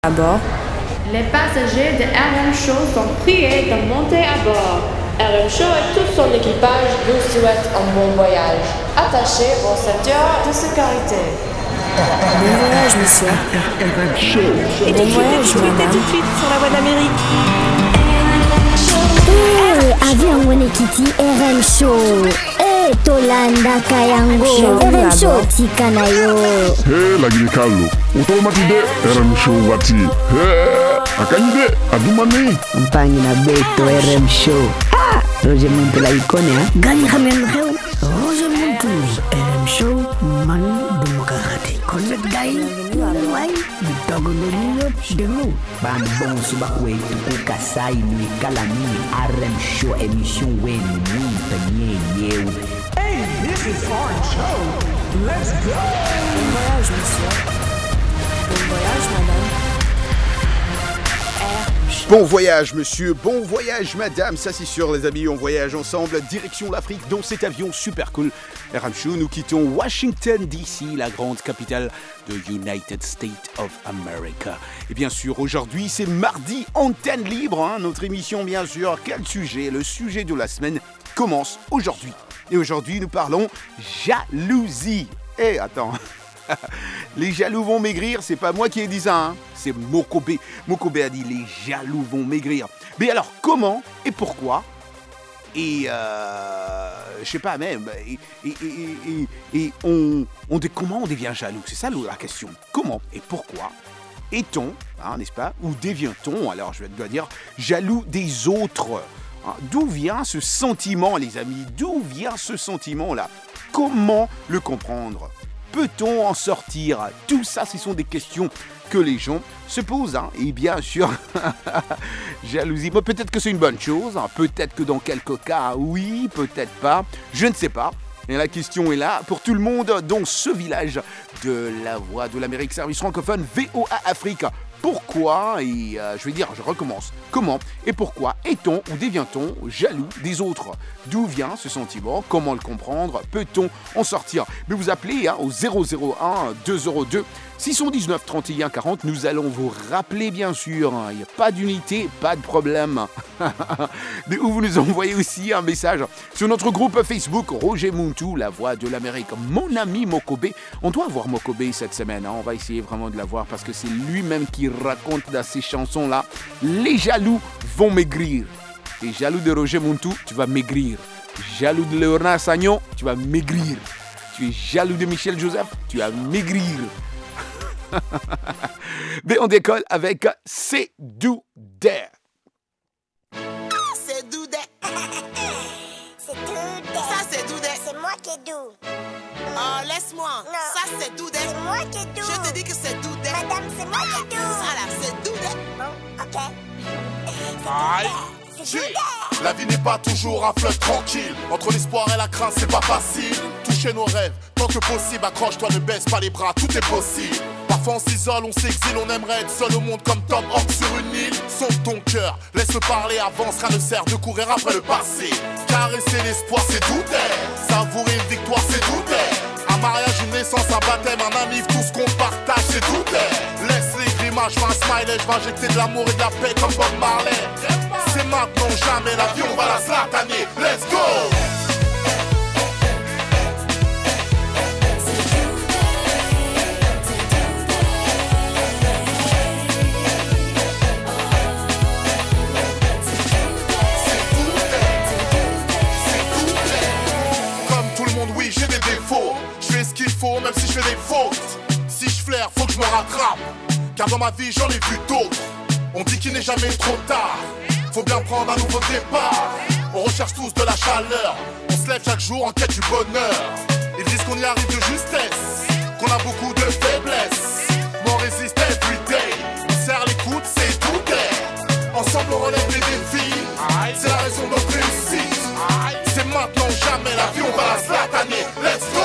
À bord. Les passagers de RM Show sont priés de monter à bord. RM Show et tout son équipage vous souhaitent un bon voyage. Attachez vos ceintures de sécurité. Bon voyage, monsieur. RM Show. Bon voyage, madame. Tout de suite sur la voie d'Amérique. Avion Wenekiti RM Show. Tolanda Kayango RM Show Tikanayo. Lagi Carlo. Automatide RM Show wati. Akanyide adumani. Mpangi na beto RM Show. Roger Muntu la ikone ha. Gani khamen khaw. Roger Muntu RM Show man dumukati. Connect guy. Why? Dogo no dego. Ban bon subakwe tukuka sai ni kalami RM Show émission wen ni panye yeu. Hey, this is RM Show. Let's go. Bon voyage, monsieur. Bon voyage, madame. Bon voyage monsieur, bon voyage madame, ça c'est sûr les amis, on voyage ensemble, direction l'Afrique dans cet avion super cool. RM Show, nous quittons Washington DC, la grande capitale de United States of America. Et bien sûr aujourd'hui c'est mardi, antenne libre, notre émission bien sûr, quel sujet? Le sujet de la semaine commence aujourd'hui. Et aujourd'hui nous parlons jalousie. Eh attends... Les jaloux vont maigrir, c'est pas moi qui ai dit ça, c'est Mokobe. Mokobe a dit les jaloux vont maigrir. Mais alors comment et pourquoi? Et je sais pas même. Comment on devient jaloux? C'est ça la question. Comment et pourquoi est-on, n'est-ce pas? Ou devient-on? Alors je dois dire jaloux des autres. D'où vient ce sentiment, les amis? D'où vient ce sentiment-là? Comment le comprendre? Peut-on en sortir? Tout ça, ce sont des questions que les gens se posent. Et bien sûr, jalousie, peut-être que c'est une bonne chose. Peut-être que dans quelques cas, oui, peut-être pas. Je ne sais pas. Et la question est là pour tout le monde dans ce village de la Voix de l'Amérique, service francophone VOA Afrique. Pourquoi, et je recommence. Comment et pourquoi est-on ou devient-on jaloux des autres? D'où vient ce sentiment? Comment le comprendre? Peut-on en sortir? Mais vous appelez au 001 202 619 31 40. Nous allons vous rappeler bien sûr. Il n'y a pas d'unité, pas de problème. De où vous nous envoyez aussi un message sur notre groupe Facebook Roger Muntu, la Voix de l'Amérique. Mon ami Mokobe. On doit voir Mokobe cette semaine. On va essayer vraiment de la voir parce que c'est lui-même qui raconte dans ces chansons-là. Les jaloux vont maigrir. T'es jaloux de Roger Muntu, tu vas maigrir. Jaloux de Léonard Sagnon, tu vas maigrir. Tu es jaloux de Michel Joseph, tu vas maigrir. Mais on décolle avec C'est Doudé. C'est Doudé. C'est Doudé. Ça c'est Doudé. C'est moi qui est doux. Oh, laisse-moi. Non. Ça c'est Doudé. C'est moi qui est doux. Je te dis que c'est Doudé. Madame, c'est moi qui est doux. Ça là, c'est Doudé. Bon, ok. Aïe. C'est Doudé. La vie n'est pas toujours un fleuve tranquille. Entre l'espoir et la crainte, c'est pas facile. Toucher nos rêves, tant que possible. Accroche-toi, ne baisse pas les bras, tout est possible. Parfois on s'isole, on s'exile, on aimerait être seul au monde comme Tom Hanks sur une île. Sauve ton cœur, laisse-le parler, avance, rien ne sert de courir après le passé. Caresser l'espoir, c'est Doudé. Savourer une victoire, c'est Doudé. Un mariage, une naissance, un baptême, un ami, tout ce qu'on partage, c'est Doudé. Laisse les grimaces, je veux un smiley, je vais injecter de l'amour et de la paix comme Bob Marley. C'est maintenant, jamais, la vie on va la slataner. Let's go! Oui, j'ai des défauts, je fais ce qu'il faut même si je fais des fautes. Si je flaire, faut que je me rattrape, car dans ma vie j'en ai vu d'autres. On dit qu'il n'est jamais trop tard, faut bien prendre un nouveau départ. On recherche tous de la chaleur, on se lève chaque jour en quête du bonheur. Ils disent qu'on y arrive de justesse, qu'on a beaucoup de faiblesses, mais on résiste everyday. On serre les coudes, c'est tout est. Ensemble on relève les défis, c'est la raison de notre réussite. C'est maintenant ou jamais, la vie on va la slataner. Let's go!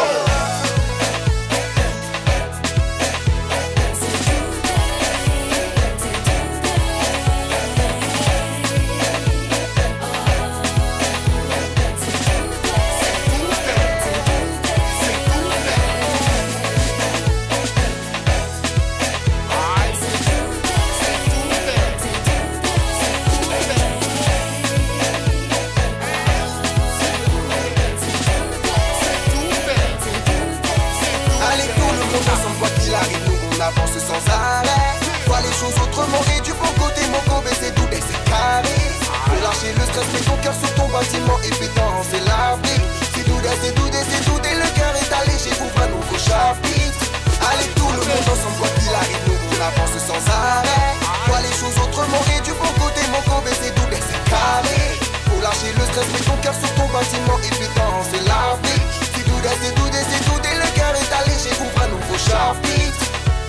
avance sans arrêt. Vois les choses autrement et du bon côté, mon corps c'est tout, c'est carré. Pour lâcher le stress, mets ton cœur sur ton bâtiment et puis danser la vie. C'est tout, le cœur est allégé, ouvre un nouveau chapitre.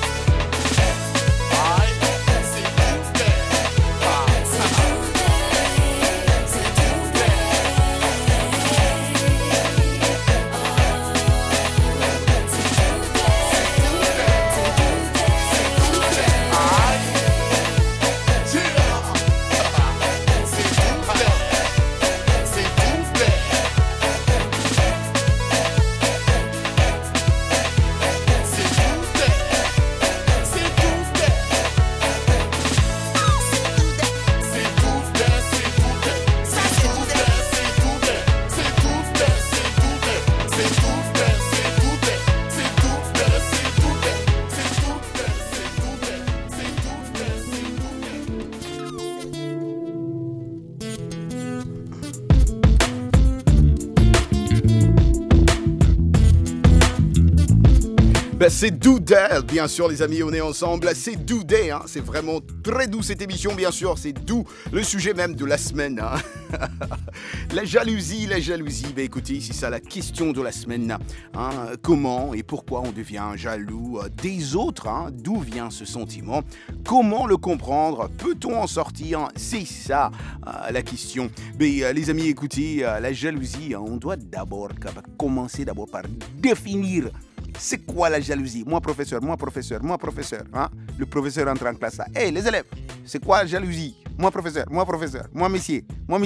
C'est Doudel, bien sûr les amis, on est ensemble, c'est Doudé, hein. C'est vraiment très doux cette émission, bien sûr, c'est doux, le sujet même de la semaine, hein. La jalousie, ben écoutez, c'est ça la question de la semaine, hein. Comment et pourquoi on devient jaloux des autres, hein. D'où vient ce sentiment, comment le comprendre, peut-on en sortir, c'est ça la question. Mais les amis, écoutez, la jalousie, hein, on doit d'abord commencer par définir. C'est quoi la jalousie? Moi professeur, hein? Le professeur entre en classe là. Hey les élèves, c'est quoi la jalousie? Moi professeur, moi messieurs.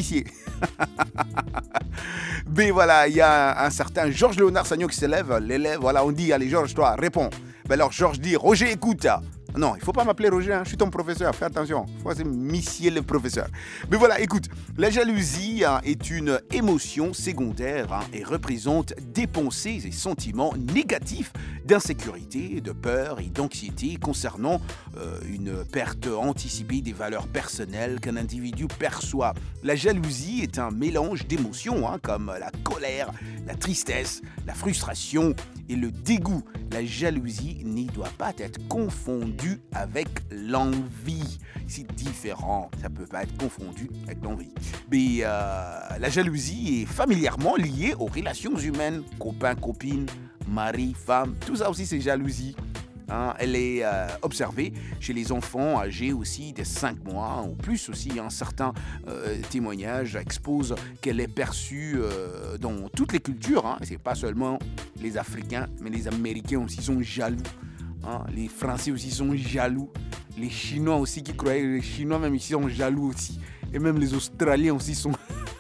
Mais voilà, il y a un certain Georges Léonard Sagnon qui s'élève, l'élève, voilà, on dit, allez Georges, toi, réponds. Ben alors Georges dit, Roger, écoute. Non, il ne faut pas m'appeler Roger, hein, je suis ton professeur, fais attention. Moi, c'est monsieur le professeur. Mais voilà, écoute, la jalousie est une émotion secondaire et représente des pensées et sentiments négatifs d'insécurité, de peur et d'anxiété concernant une perte anticipée des valeurs personnelles qu'un individu perçoit. La jalousie est un mélange d'émotions comme la colère, la tristesse, la frustration et le dégoût. La jalousie ne doit pas être confondue avec l'envie. C'est différent, ça ne peut pas être confondu avec l'envie. Mais la jalousie est familièrement liée aux relations humaines, copain, copine, mari, femme, tout ça aussi c'est jalousie. Hein, elle est observée chez les enfants âgés aussi de 5 mois ou plus aussi. Certains témoignages exposent qu'elle est perçue dans toutes les cultures. Hein, c'est pas seulement les Africains, mais les Américains aussi sont jaloux. Hein, les Français aussi sont jaloux. Les Chinois aussi qui croyaient, les Chinois même ici sont jaloux aussi. Et même les Australiens aussi sont...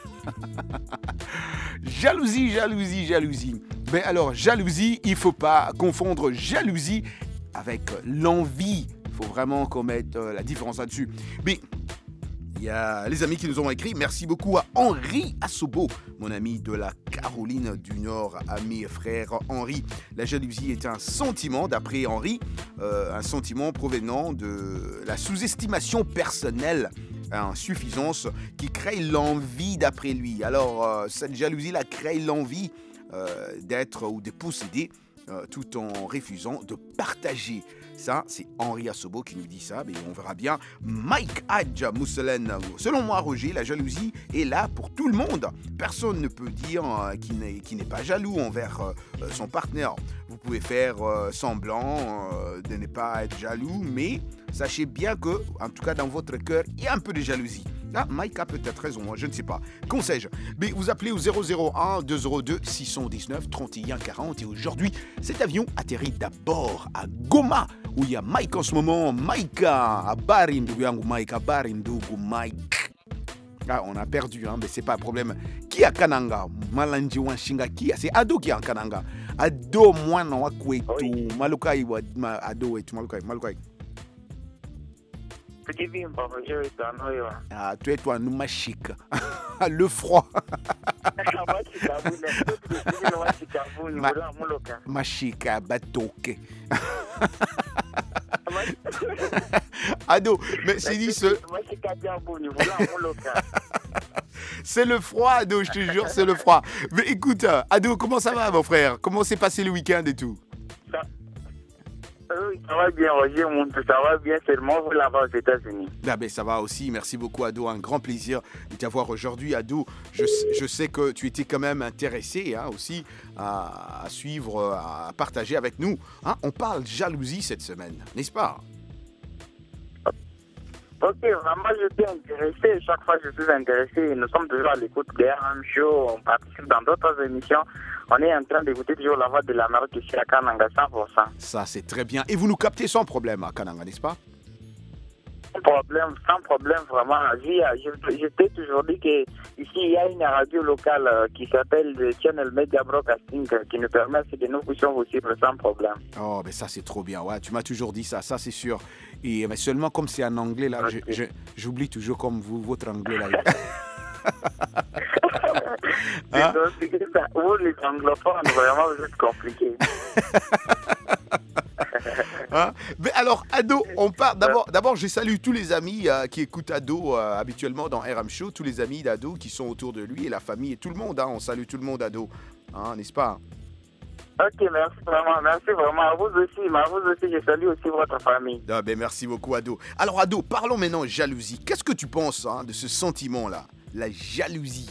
Jalousie. Ben alors, jalousie, il ne faut pas confondre jalousie avec l'envie. Il faut vraiment qu'on mette la différence là-dessus. Mais il y a les amis qui nous ont écrit. Merci beaucoup à Henri Assobo, mon ami de la Caroline du Nord, ami et frère Henri. La jalousie est un sentiment, d'après Henri, un sentiment provenant de la sous-estimation personnelle, insuffisance qui crée l'envie d'après lui. Alors, cette jalousie-là crée l'envie d'être ou de posséder tout en refusant de partager. Ça, c'est Henri Assobo qui nous dit ça, mais on verra bien. Mike Hadj Mousselen, selon moi, Roger, la jalousie est là pour tout le monde. Personne ne peut dire qu'il n'est pas jaloux envers son partenaire. Vous pouvez faire semblant de ne pas être jaloux, mais sachez bien que, en tout cas dans votre cœur, il y a un peu de jalousie. Ah, Mike a peut-être raison, je ne sais pas. Conseil, mais vous appelez au 001 202 619 31 40 et aujourd'hui, cet avion atterrit d'abord à Goma où il y a Mike en ce moment. Mike, habari ndugu yangu Mike, habari ndugu Mike. Ah, on a perdu, mais c'est pas un problème. Qui a Kananga? Malanji Wanshinga Kia, c'est Ado qui a Kananga. Ado mwana wa kwetu. Malukai wa Ado wetu, Malukai. Ah, toi, nous machik. Le froid. Machika, batoke. Ado, mais c'est dit ce... C'est le froid, Ado, je te jure, c'est le froid. Mais écoute, Ado, comment ça va, mon frère? Comment s'est passé le week-end et tout? Oui, ça va bien, Roger Montou, ça va bien, seulement vous là-bas aux États-Unis. Ah ben, ça va aussi, merci beaucoup Ado, un grand plaisir de t'avoir aujourd'hui Ado. Je sais que tu étais quand même intéressé aussi à suivre, à partager avec nous. On parle jalousie cette semaine, n'est-ce pas? Ok, vraiment j'étais intéressé, chaque fois je suis intéressé, nous sommes toujours à l'écoute des RM Show, on participe dans d'autres émissions, on est en train d'écouter toujours la voix de l'Amérique ici à Kananga 100%. Ça c'est très bien, et vous nous captez sans problème à Kananga, n'est-ce pas? Sans problème vraiment. Je t'ai toujours dit qu'ici il y a une radio locale qui s'appelle le Channel Media Broadcasting qui nous permet que nous puissions vous suivre sans problème. Oh, ben ça c'est trop bien, ouais, tu m'as toujours dit ça c'est sûr. Et mais seulement comme c'est en anglais là, okay. J'oublie toujours comme vous, votre anglais là. Vous les anglophones, vraiment vous êtes compliqués. Mais alors, Ado, on part. D'abord, je salue tous les amis qui écoutent Ado habituellement dans RM Show, tous les amis d'Ado qui sont autour de lui et la famille et tout le monde. On salue tout le monde, Ado, n'est-ce pas? Ok, merci vraiment. À vous aussi, je salue aussi votre famille. Ah, ben, merci beaucoup, Ado. Alors, Ado, parlons maintenant jalousie. Qu'est-ce que tu penses de ce sentiment-là, la jalousie?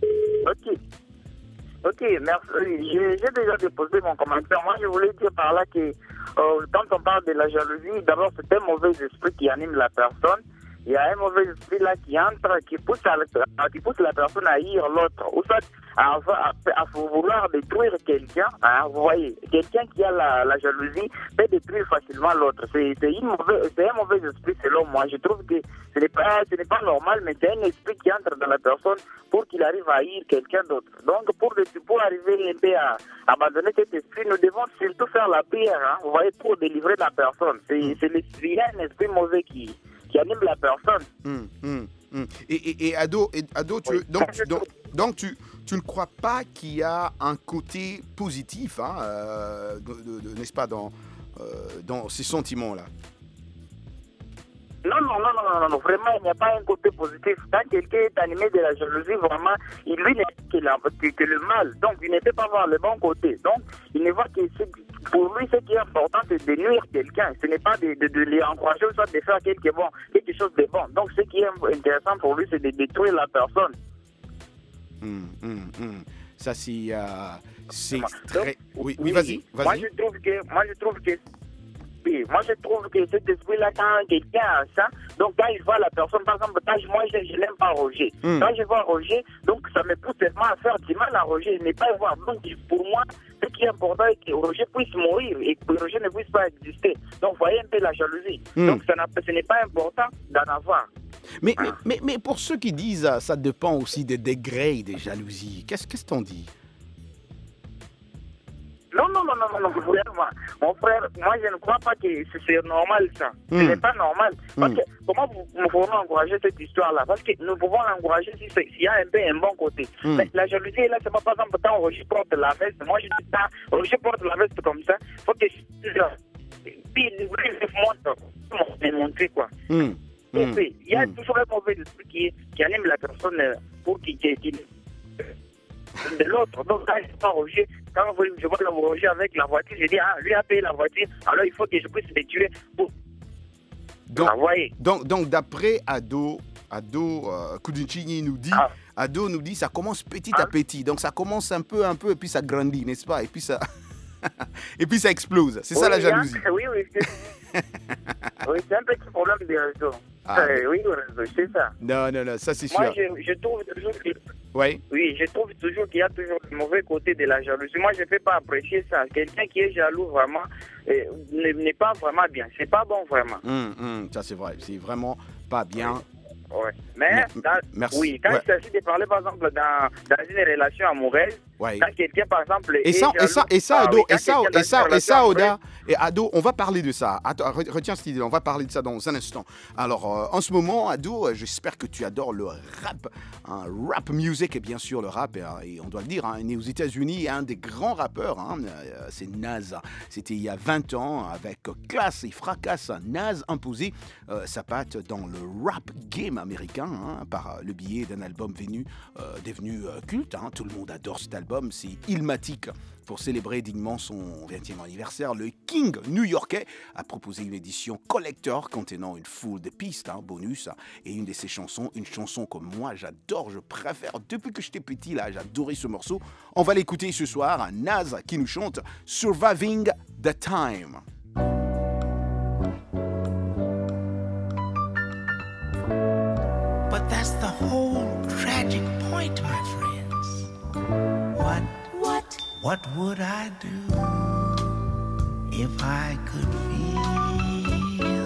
Ok, merci. J'ai déjà déposé mon commentaire. Moi, je voulais dire par là que quand on parle de la jalousie, d'abord, c'est un mauvais esprit qui anime la personne. Il y a un mauvais esprit là qui entre, qui pousse la personne à haïr l'autre, ou soit à vouloir détruire quelqu'un. Vous voyez, quelqu'un qui a la jalousie peut détruire facilement l'autre. C'est un mauvais esprit selon moi. Je trouve que ce n'est pas normal, mais c'est un esprit qui entre dans la personne pour qu'il arrive à haïr quelqu'un d'autre. Donc, pour arriver un peu à abandonner cet esprit, nous devons surtout faire la prière, vous voyez, pour délivrer la personne. C'est un esprit mauvais qui anime la personne. Et Ado, tu ne crois pas qu'il y a un côté positif, n'est-ce pas, dans ces sentiments-là? Non, vraiment, il n'y a pas un côté positif. Quand quelqu'un est animé de la jalousie, vraiment, lui n'est que le mal. Donc, il ne peut pas voir le bon côté. Donc, il ne voit que pour lui, ce qui est important, c'est de nuire quelqu'un. Ce n'est pas de les encourager ou soit de faire quelque chose de bon. Donc, ce qui est intéressant pour lui, c'est de détruire la personne. Ça, c'est très... Oui, vas-y. Moi, je trouve que cet esprit-là, quand quelqu'un a ça, donc quand il voit la personne, par exemple, moi je n'aime pas Roger. Quand je vois Roger, donc ça me pousse tellement à faire du mal à Roger, ne pas voir. Donc pour moi, ce qui est important est que Roger puisse mourir et que Roger ne puisse pas exister. Donc voyez un peu la jalousie. Donc ce n'est pas important d'en avoir. Mais pour ceux qui disent ça dépend aussi des degrés de jalousie, qu'est-ce qu'on dit? Non, mon frère, moi je ne crois pas que c'est normal ça. Ce n'est pas normal. Parce que comment nous pouvons encourager cette histoire-là? Parce que nous pouvons l'encourager s'il y a un peu un bon côté. Mais la jalousie là, c'est pas par exemple quand Roger porte la veste. Moi je dis ça, Roger porte la veste comme ça. Il faut que il montre quoi. Il y a toujours un mauvais esprit qui anime la personne pour qu'il de l'autre. Donc quand je vois Roger, quand je vois Roger avec la voiture, je dis lui a payé la voiture, alors il faut que je puisse le tuer pour travailler. Donc d'après Ado Kudunchini nous dit, Ado nous dit ça commence petit à petit, donc ça commence un peu et puis ça grandit, n'est-ce pas? Et puis ça et puis ça explose. C'est ça la jalousie. Oui. Oui, c'est un petit problème de réseau. Oui, c'est ça. Non, ça c'est sûr. Moi, je trouve toujours que... Oui, je trouve toujours qu'il y a toujours le mauvais côté de la jalousie. Moi, je ne fais pas apprécier ça. Quelqu'un qui est jaloux, vraiment, n'est pas vraiment bien. C'est pas bon, vraiment. Ça, c'est vrai. C'est vraiment pas bien. Oui. Mais, merci. Quand il s'agit de parler, par exemple, dans une relation amoureuse, quand quelqu'un, par exemple, Ado, on va parler de ça. Attends, retiens cette idée, on va parler de ça dans un instant. Alors, en ce moment, Ado, j'espère que tu adores le rap. Rap music, et bien sûr, le rap, et on doit le dire, né aux États-Unis, un des grands rappeurs, c'est Nas. C'était il y a 20 ans, avec classe et fracasse, Nas imposé sa patte dans le rap game américain, par le biais d'un album devenu culte. Tout le monde adore cet album. album, c'est Illmatic. Pour célébrer dignement son 20e anniversaire, le King new-yorkais a proposé une édition collector contenant une foule de pistes, bonus, et une de ses chansons, une chanson que moi j'adore, je préfère depuis que j'étais petit, là, j'adorais ce morceau. On va l'écouter ce soir, Naz qui nous chante Surviving the Time. But that's the whole tragic point, my friends. What would I do if I could feel?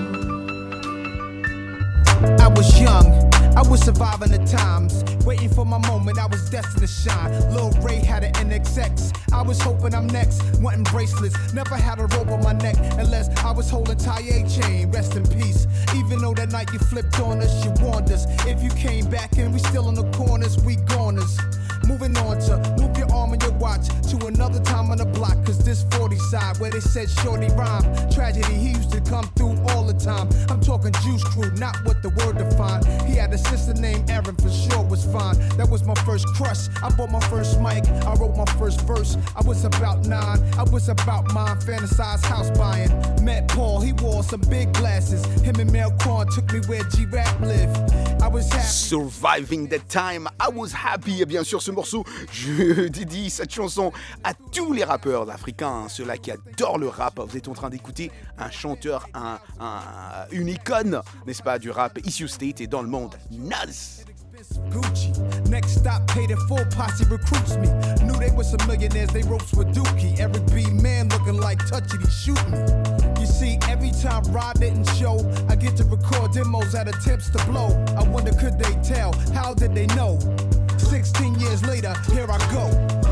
I was young, I was surviving the times, waiting for my moment, I was destined to shine. Lil Ray had an NXX, I was hoping I'm next, wanting bracelets, never had a rope on my neck, unless I was holding Taye chain, rest in peace. Even though that night you flipped on us, you warned us, if you came back and we still in the corners, we goners. Moving on to move your arm and your watch to another time on the block, cause this 40 side where they said shorty rhyme. Tragedy, he used to come through all the time. I'm talking Juice Crew, not what the word defined. He had a sister named Erin, for sure was fine. That was my first crush. I bought my first mic, I wrote my first verse. I was about 9, I was about mine, fantasized house buying. Met Paul, he wore some big glasses. Him and Mel Korn took me where G-Rap lived. I was happy. Surviving the Time, I was happy. Et bien sûr, ce morceau, je dédie cette chanson à tous les rappeurs africains, ceux-là qui adorent le rap. Vous êtes en train d'écouter un chanteur, une icône, n'est-ce pas, du rap ici au State et dans le monde, Naz. Gucci. Next stop, paid in full, posse recruits me. Knew they were some millionaires, they ropes with Dookie. Every B-man looking like Touchy, he shoot me. You see, every time Rod didn't show, I get to record demos at attempts to blow. I wonder, could they tell? How did they know? 16 years later, here I go.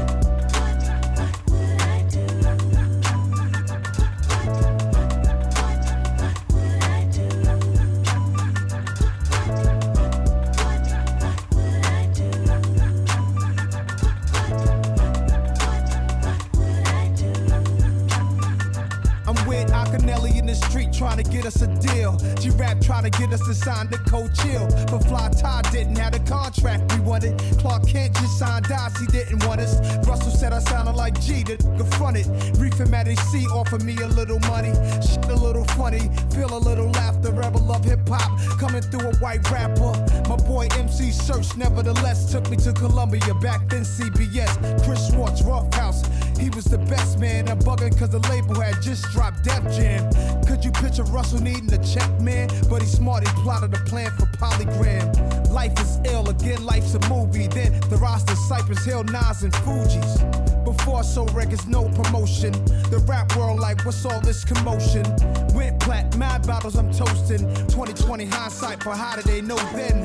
In the street trying to get us a deal. G-Rap trying to get us to sign the Cold Chill. But Fly Ty didn't have the contract we wanted. Clark Kent just signed Dice, he didn't want us. Russell said I sounded like G, the confronted. Reef and Matty C offered me a little money. Shit a little funny, feel a little laughter. Rebel love hip-hop, coming through a white rapper. My boy MC Search nevertheless took me to Columbia, back then CBS. Chris Schwartz, Rough House, he was the best man. I'm bugging cause the label had just dropped Def Jam. Could you picture Russell needing a check, man? But he's smart, he plotted a plan for Polygram. Life is ill, again life's a movie. Then the roster Cypress Hill, Nas and Fugees. Before I sold records, no promotion. The rap world like, what's all this commotion? Went plat, mad battles I'm toasting. 2020 hindsight, but how did they know then?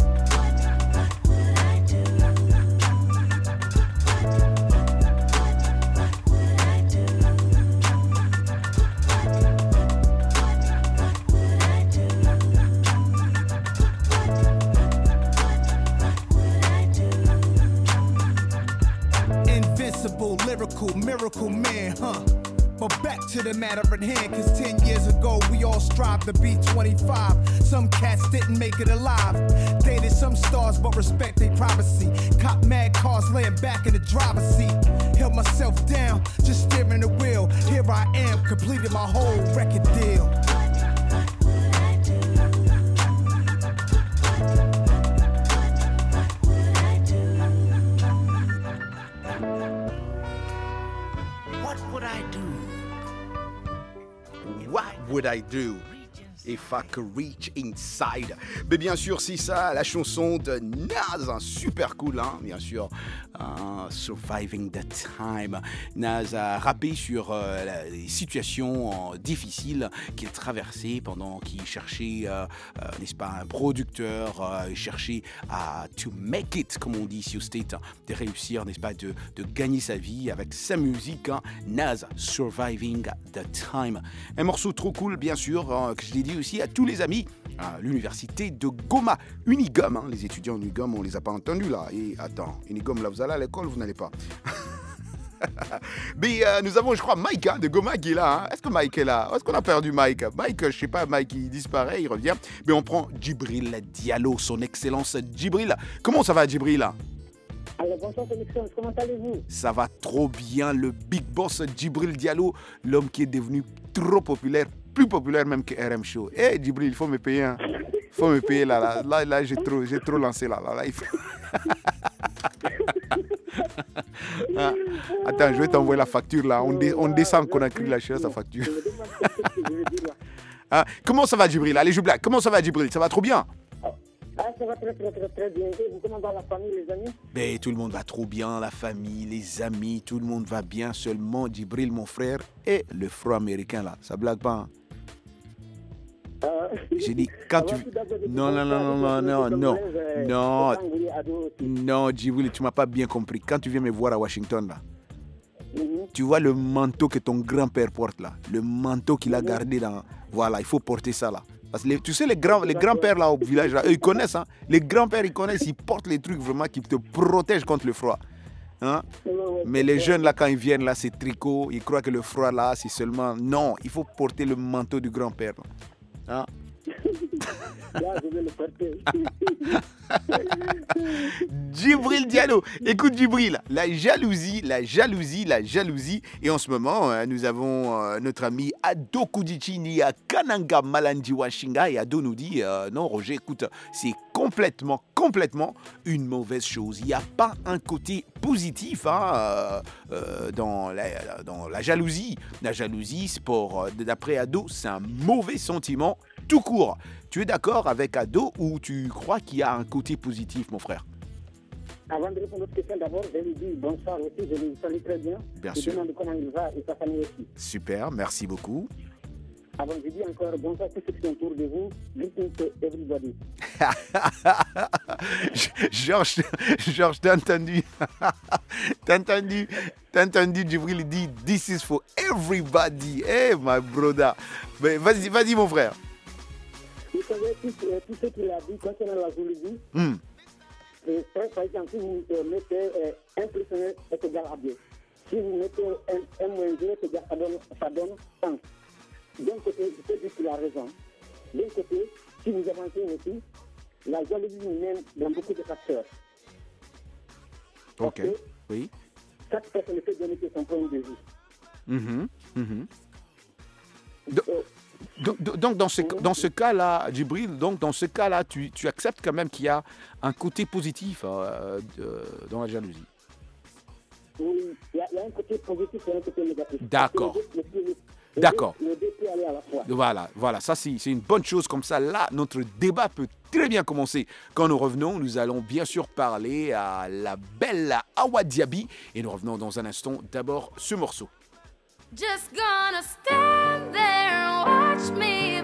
Lyrical miracle man, huh? But back to the matter at hand, cause 10 years ago we all strived to be 25. Some cats didn't make it alive. Dated some stars but respect their privacy. Cop mad cars laying back in the driver's seat. Held myself down, just steering the wheel. Here I am, completed my whole record deal. Would I do if I could reach inside? Mais bien sûr, c'est ça, la chanson de Naz, super cool, hein, bien sûr. Surviving the Time. Naz a rappé sur les situations difficiles qu'il traversait pendant qu'il cherchait, n'est-ce pas, un producteur, cherchait à to make it, comme on dit ici au State, de réussir, n'est-ce pas, de gagner sa vie avec sa musique. Hein. Naz, Surviving the Time. Un morceau trop cool, bien sûr, que je l'ai dit aussi à tous les amis à l'université de Goma. Unigum, hein, les étudiants d'Unigum, on les a pas entendus là. Et attends, Unigum, là, vous allez à l'école, vous n'allez pas. Mais nous avons, je crois, Mike hein, de Goma qui est là. Hein. Est-ce que Mike est là? Est-ce qu'on a perdu Mike? Mike, je sais pas, Mike, il disparaît, il revient. Mais on prend Djibril Diallo, son excellence Djibril. Comment ça va, Djibril? Alors bonsoir Connexion, comment allez-vous? Ça va trop bien, le big boss Djibril Diallo, l'homme qui est devenu trop populaire, plus populaire même que RM Show. Eh hey, Djibril, il faut me payer, hein. Il faut me payer là, j'ai trop lancé là, il faut... Ah, attends, je vais t'envoyer la facture là, on descend Conakry là, je la facture. Ah, comment ça va Djibril? Allez, je blague, comment ça va Djibril? Ça va trop bien? Ah, ça va très bien. Et vous, comment va la famille, les amis? Ben, tout le monde va trop bien, la famille, les amis, tout le monde va bien. Seulement Djibril, mon frère, et le frère américain là, ça blague pas. Hein? J'ai dit, quand tu... Non, Djibril, tu m'as pas bien compris. Quand tu viens me voir à Washington là, tu vois le manteau que ton grand-père porte là, le manteau qu'il a gardé dans... Voilà, il faut porter ça là. Parce que tu sais, les grands-pères là au village, là, eux, ils connaissent. Hein? Les grands-pères, ils connaissent, ils portent les trucs vraiment qui te protègent contre le froid. Hein? Mais les jeunes là, quand ils viennent là, c'est tricot, ils croient que le froid là, c'est seulement... Non, il faut porter le manteau du grand-père. Hein? Là, je vais le porter. Djibril Diallo. Écoute Djibril, la jalousie. Et en ce moment, nous avons notre ami Ado Kudichini à Kananga Malandi Washinga. Et Ado nous dit, non Roger, écoute, c'est complètement une mauvaise chose. Il n'y a pas un côté positif hein, dans la jalousie. La jalousie, d'après Ado, c'est un mauvais sentiment tout court. Tu es d'accord avec Ado ou tu crois qu'il y a un côté positif, mon frère? Avant de répondre à votre question, d'abord, je lui dis bonsoir aussi, je lui salue très bien. Bien sûr. Je demande comment il va et sa famille aussi. Super, merci beaucoup. Avant, je dis encore bonsoir à tous ceux qui sont autour de vous. Greetings to everybody. Georges, t'as entendu? T'as entendu, Djibril dit this is for everybody. Hey, my brother. Mais vas-y, mon frère. Vous savez, tout ce qu'il a dit concernant la jalousie, par exemple, si vous mettez 1 plus 1 est égal à 2. Si vous mettez 1 moins 2 est égal, ça donne 1. D'un côté, je peux dire qu'il a raison. D'un côté, si vous avancez aussi, la jalousie mène dans beaucoup de facteurs. Ok, oui. Chaque personne peut donner son point de vue. Donc dans ce cas-là, Djibril, tu acceptes quand même qu'il y a un côté positif dans la jalousie. Oui, il y a un côté positif et un côté négatif. D'accord. Le deux peut aller à la fois. Voilà, ça c'est une bonne chose comme ça. Là, notre débat peut très bien commencer. Quand nous revenons, nous allons bien sûr parler à la belle Awa Diaby et nous revenons dans un instant. D'abord, ce morceau. Just gonna stand there and watch me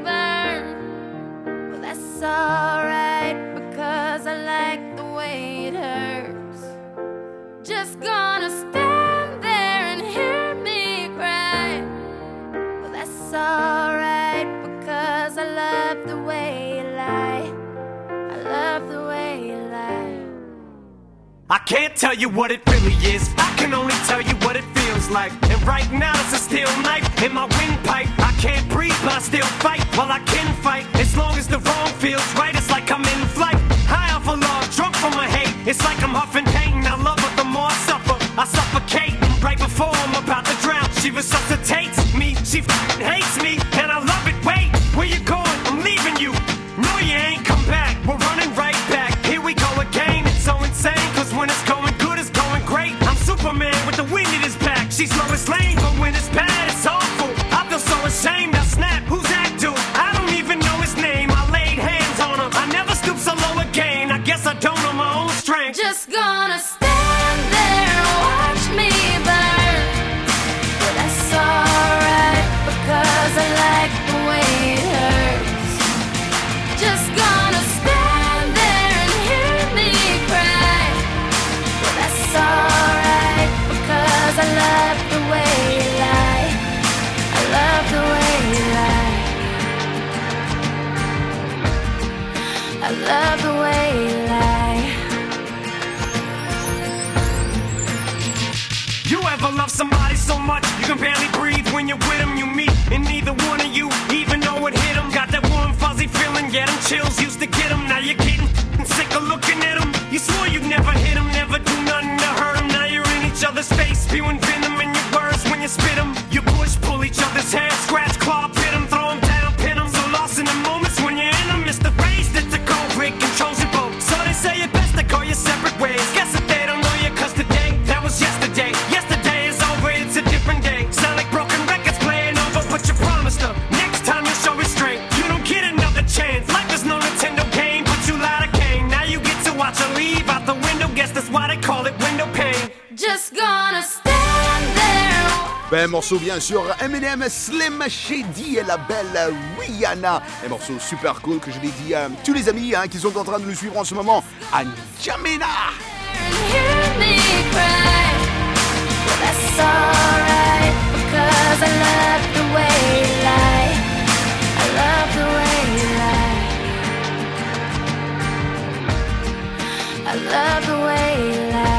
burn. Well, that's alright because I like the way it hurts. Just gonna stand there and hear me cry. Well, that's alright because I love the way you lie. I love the way you lie. I can't tell you what it really is. I can only tell you what it feels like. And right now it's a steel knife in my windpipe. I can't breathe, but I still fight. Well, I can fight as long as the wrong feels right. It's like I'm in flight, high off of love, drunk from my hate. It's like I'm huffing pain. I love her, the more I suffer, I suffocate. Right before I'm about to drown, she resuscitates me. She hates me, and I love it. Wait, where you going? I'm leaving you. No, you ain't come back. We're running right back. Here we go again. It's so insane, cause when it's going good, it's going great. I'm Superman with the wind in his back. She's Lois Lane, but when it's bad, it's awful. I feel so ashamed. I snap. Who's that dude? I don't even know his name. I laid hands on him. I never stoop so low again. I guess I don't know my own strength. Just gonna stand there and watch me burn. But that's alright because I like the way it hurts. Just gonna stand there and hear me cry. But that's alright because I love the way you lie. I love the way you lie. I love the way you lie. You ever love somebody so much you can barely breathe when you're with them? You meet and neither one of you even know it hit them. Got that warm fuzzy feeling, yeah, them chills used to get them. Now you're getting sick of looking at them. You swore you'd never hit them, never do nothing other's face, spewing venom in your words when you spit them. You push, pull each other's hair, scratch, claw, pit them, throw them down, pin them. So lost in the moments when you're in them, it's the race that the culprit controls your boat. So they say it best to go your separate ways. Guess that they don't know you, cause today, that was yesterday. Yesterday is over, it's a different day. Sound like broken records playing over, but you promised them. Next time you'll show restraint. You don't get another chance. Life is no Nintendo game, but you lied again. Now you get to watch her leave out the window. Guess that's why they call it window pane. Just gonna stand there. Ben, morceau bien sûr, Eminem, Slim Shady et la belle Rihanna. Un morceau super cool que je l'ai dit à tous les amis qui sont en train de nous suivre en ce moment à N'Djamena. Hear me cry. Well, that's alright, because I love the way you lie. I love the way you lie. I love the way you lie.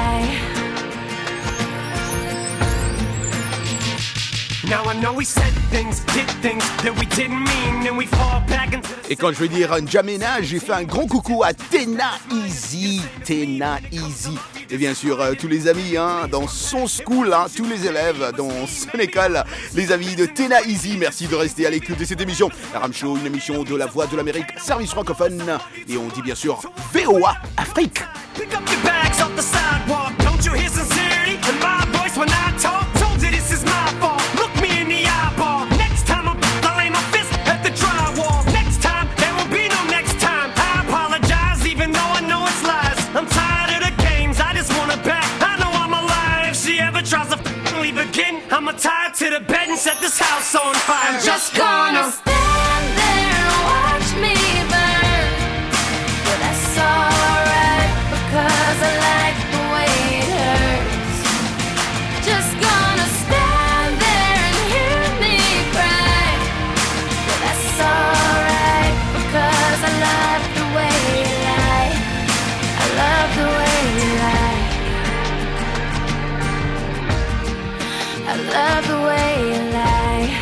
Now I know we said things, did things that we didn't mean, and we fall back into the... Et quand je vais dire N'Djamena, j'ai fait un grand coucou à Tena Easy. Tena Easy. Et bien sûr, tous les amis dans son school, tous les élèves dans son école, les amis de Tena Easy, merci de rester à l'écoute de cette émission. RM Show, une émission de la Voix de l'Amérique, service francophone. Et on dit bien sûr VOA Afrique. Pick up your bags off the sidewalk. Don't you hear sincerity in my voice when I talk? Told you this is my fault. Look me in the eyeball. Next time I'll lay my fist at the drywall. Next time, there will be no next time. I apologize even though I know it's lies. I'm tired of the games, I just want it back. I know I'm alive. If she ever tries to leave again, I'ma tie her to the bed and set this house on fire. I'm just gonna stand there and watch me burn. But that's alright, because I like the way it hurts. Just gonna stand there and hear me cry. But that's alright, because I love the way you lie. I love the way you lie. I love the way you lie.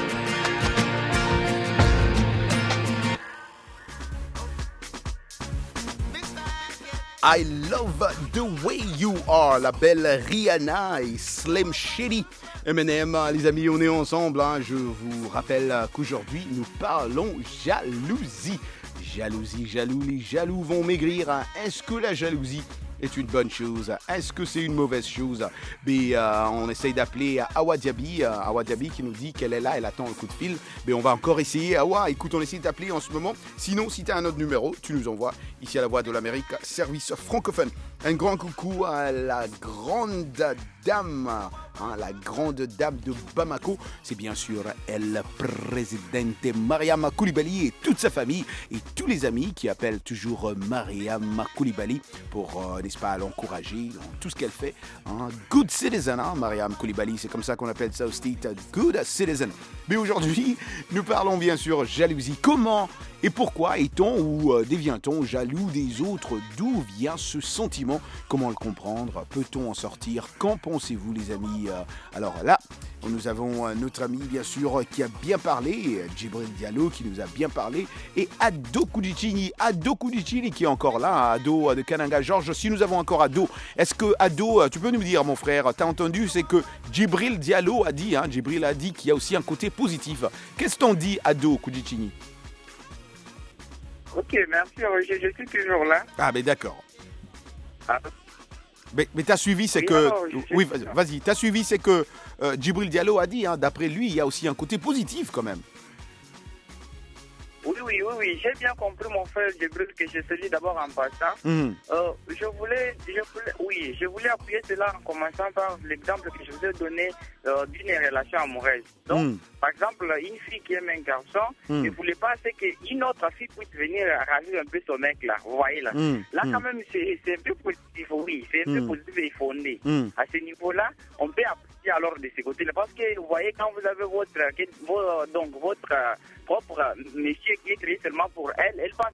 I love the way you are, la belle Rihanna et Slim Shady. Eminem, les amis, on est ensemble. Je vous rappelle qu'aujourd'hui, nous parlons jalousie. Jalousie, jaloux, les jaloux vont maigrir. Est-ce que la jalousie est une bonne chose? Est-ce que c'est une mauvaise chose? Mais on essaye d'appeler Awa Diaby qui nous dit qu'elle est là, elle attend un coup de fil. Mais on va encore essayer. Awa, écoute, on essaie d'appeler en ce moment. Sinon, si tu as un autre numéro, tu nous envoies ici à la Voix de l'Amérique, service francophone. Un grand coucou à la grande dame, la grande dame de Bamako. C'est bien sûr El Presidente Mariam Koulibaly et toute sa famille et tous les amis qui appellent toujours Mariam Koulibaly pour, n'est-ce pas, l'encourager dans tout ce qu'elle fait. Good citizen, Mariam Koulibaly, c'est comme ça qu'on appelle ça au state, good citizen. Mais aujourd'hui, nous parlons bien sûr jalousie. Comment et pourquoi est-on ou devient-on jaloux des autres? D'où vient ce sentiment? Comment le comprendre? Peut-on en sortir? Qu'en pensez-vous, les amis? Alors là, nous avons notre ami, bien sûr, qui a bien parlé, Djibril Diallo, qui nous a bien parlé, et Ado Kudicini qui est encore là, Ado de Kananga. Georges, si nous avons encore Ado, est-ce que Ado, tu peux nous dire, mon frère, t'as entendu, c'est que Djibril Diallo a dit, Djibril a dit qu'il y a aussi un côté positif. Qu'est-ce qu'on dit, Ado Kudicini? Ok, merci Roger, je suis toujours là. Ah, mais d'accord. Mais t'as suivi, c'est que... Oui, vas-y, t'as suivi, c'est que Djibril Diallo a dit, d'après lui, il y a aussi un côté positif quand même. Oui, j'ai bien compris mon frère Djibril que je salue d'abord en passant. Je voulais appuyer cela en commençant par l'exemple que je vous ai donné d'une relation amoureuse. Donc, par exemple, une fille qui aime un garçon ne voulait pas qu'une autre fille puisse venir ravir un peu son mec là. Vous voyez là. Là quand même c'est un peu positif, oui, c'est un peu positif et fondé. À ce niveau-là, on peut apprécier alors de ce côté-là parce que vous voyez quand vous avez votre propre monsieur qui est créé seulement pour elle, elle pense